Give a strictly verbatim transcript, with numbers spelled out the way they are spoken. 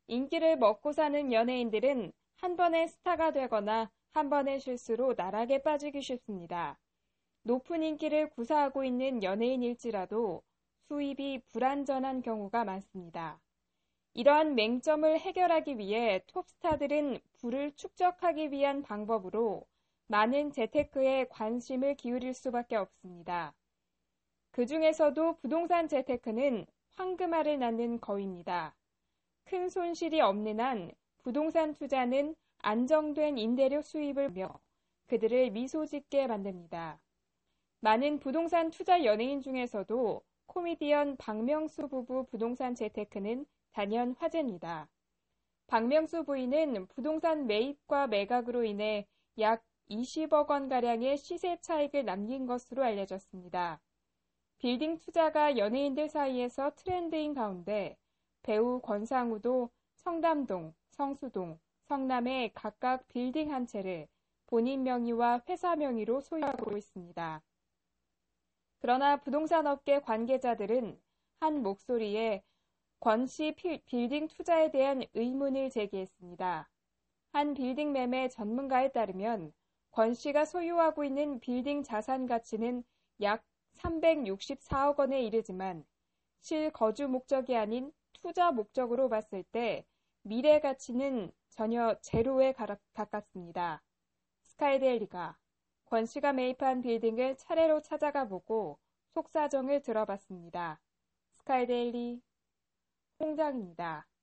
인기를 먹고 사는 연예인들은 한 번의 스타가 되거나 한 번의 실수로 나락에 빠지기 쉽습니다. 높은 인기를 구사하고 있는 연예인일지라도 수입이 불안전한 경우가 많습니다. 이러한 맹점을 해결하기 위해 톱스타들은 부를 축적하기 위한 방법으로 많은 재테크에 관심을 기울일 수밖에 없습니다. 그 중에서도 부동산 재테크는 황금알을 낳는 거위입니다. 큰 손실이 없는 한 부동산 투자는 안정된 임대료 수입을 며 그들을 미소 짓게 만듭니다. 많은 부동산 투자 연예인 중에서도 코미디언 박명수 부부 부동산 재테크는 단연 화제입니다. 박명수 부인은 부동산 매입과 매각으로 인해 약 이십억 원가량의 시세 차익을 남긴 것으로 알려졌습니다. 빌딩 투자가 연예인들 사이에서 트렌드인 가운데 배우 권상우도 청담동, 성수동, 성남의 각각 빌딩 한 채를 본인 명의와 회사 명의로 소유하고 있습니다. 그러나 부동산 업계 관계자들은 한 목소리에 권 씨 빌딩 투자에 대한 의문을 제기했습니다. 한 빌딩 매매 전문가에 따르면 권 씨가 소유하고 있는 빌딩 자산 가치는 약 삼백육십사억 원에 이르지만 실거주 목적이 아닌 투자 목적으로 봤을 때 미래 가치는 전혀 제로에 가깝습니다. 스카이데일리가 권 씨가 매입한 빌딩을 차례로 찾아가 보고 속사정을 들어봤습니다. 스카이데일리 홍장입니다.